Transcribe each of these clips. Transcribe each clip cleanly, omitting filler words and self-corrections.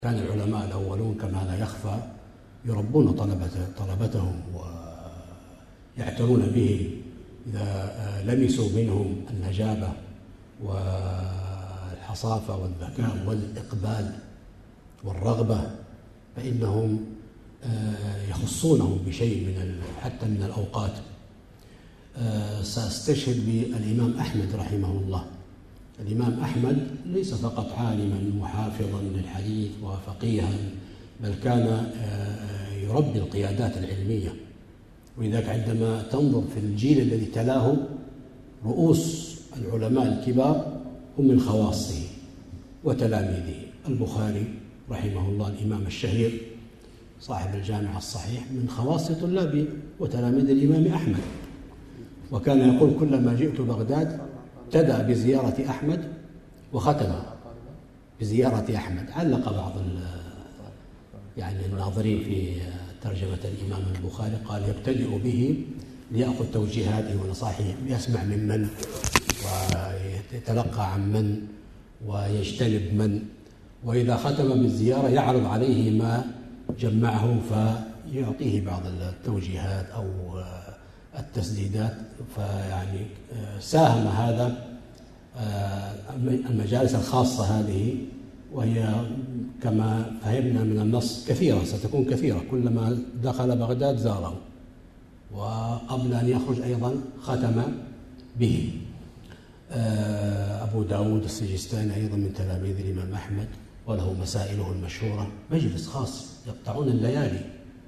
كان العلماء الأولون كما لا يخفى يربون طلبتهم ويعتنون به إذا لمسوا منهم النجابة والحصافة والذكاء والإقبال والرغبة فإنهم يخصونهم بشيء حتى من الأوقات. سأستشهد بالإمام أحمد رحمه الله. الإمام أحمد ليس فقط عالما محافظا للحديث وفقيها، بل كان يربي القيادات العلمية، ولذلك عندما تنظر في الجيل الذي تلاه رؤوس العلماء الكبار هم من خواصه وتلاميذه. البخاري رحمه الله الإمام الشهير صاحب الجامع الصحيح من خواص طلابه وتلاميذ الإمام أحمد، وكان يقول كلما جئت بغداد ابتدأ بزيارة أحمد وختم بزيارة أحمد. علق بعض الناظرين في ترجمة الإمام البخاري قال يبتدئ به ليأخذ توجيهاته ونصائحه، يسمع ممن ويتلقى عن من ويجتنب من، وإذا ختم بالزيارة يعرض عليه ما جمعه فيعطيه بعض التوجيهات أو التسديدات. فيعني ساهم هذا المجالس الخاصة هذه، وهي كما فهمنا من النص كثيرة، ستكون كثيرة، كلما دخل بغداد زاره، وقبل أن يخرج أيضا ختم به. أبو داود السجستاني أيضا من تلاميذ الإمام أحمد، وله مسائله المشهورة. مجلس خاص يقطعون الليالي،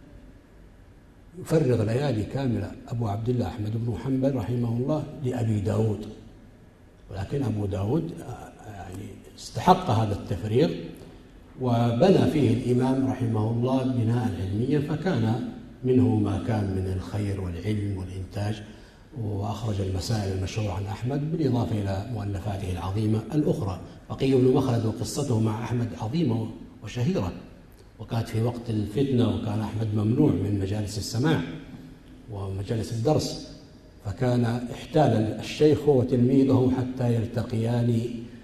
يفرغ ليالي كاملة أبو عبد الله أحمد بن حنبل رحمه الله لأبي داود، ولكن أبو داود يعني استحق هذا التفريغ، وبنى فيه الإمام رحمه الله بناء علميا، فكان منه ما كان من الخير والعلم والإنتاج، وأخرج المسائل المشهورة عن أحمد بالإضافة إلى مؤلفاته العظيمة الأخرى. بقي بن مخلد وقصته مع أحمد عظيمة وشهيرة، وكانت في وقت الفتنة، وكان أحمد ممنوع من مجالس السماع ومجالس الدرس، فكان احتال الشيخ وتلميذه حتى يلتقيان،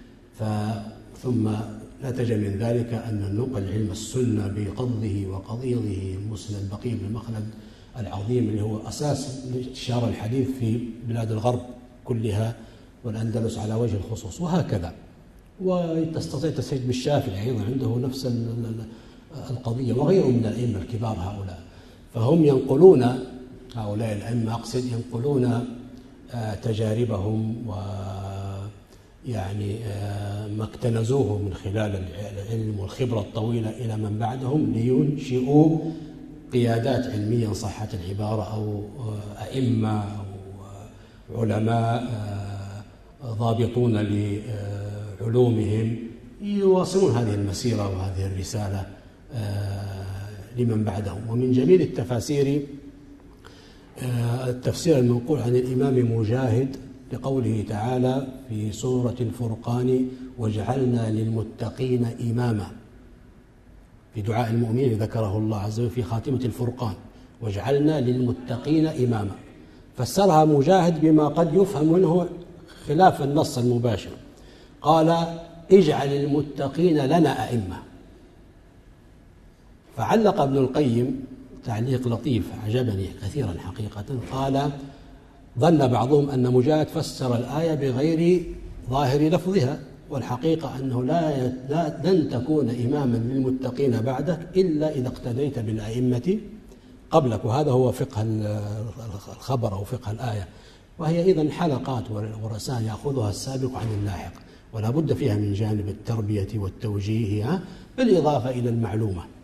ثم نتج من ذلك أن نقل علم السنة بقضه وقضيضه المسند بقي بن مخلد العظيم، اللي هو أساس انتشار الحديث في بلاد الغرب كلها والأندلس على وجه الخصوص، وهكذا. وتستطيع تستشهد بالشافعي أيضا عنده نفس القضية، وغيره من الأئمة الكبار هؤلاء. فهم ينقلون، هؤلاء الأئمة أقصد، ينقلون تجاربهم ويعني ما اكتنزوه من خلال العلم والخبرة الطويلة إلى من بعدهم، لينشئوا قيادات علمية صحة العبارة، أو أئمة أو علماء ضابطون لعلومهم يواصلون هذه المسيرة وهذه الرسالة لمن بعدهم. ومن جميل التفاسير التفسير المنقول عن الإمام مجاهد لقوله تعالى في سورة الفرقان: وجعلنا للمتقين إماما، في دعاء المؤمنين ذكره الله عز وجل في خاتمة الفرقان: وجعلنا للمتقين إماما. فسرها مجاهد بما قد يفهم منه خلاف النص المباشر، قال: اجعل المتقين لنا أئمة. فعلق ابن القيم تعليق لطيف عجبني كثيرا حقيقة، قال: ظن بعضهم أن مجاهد فسر الآية بغير ظاهر لفظها، والحقيقة أنه لن تكون إماما للمتقين بعدك إلا إذا اقتديت بالأئمة قبلك. وهذا هو فقه الخبر أو فقه الآية، وهي إذن حلقات ورسائل يأخذها السابق عن اللاحق، ولا بد فيها من جانب التربية والتوجيه بالإضافة إلى المعلومة.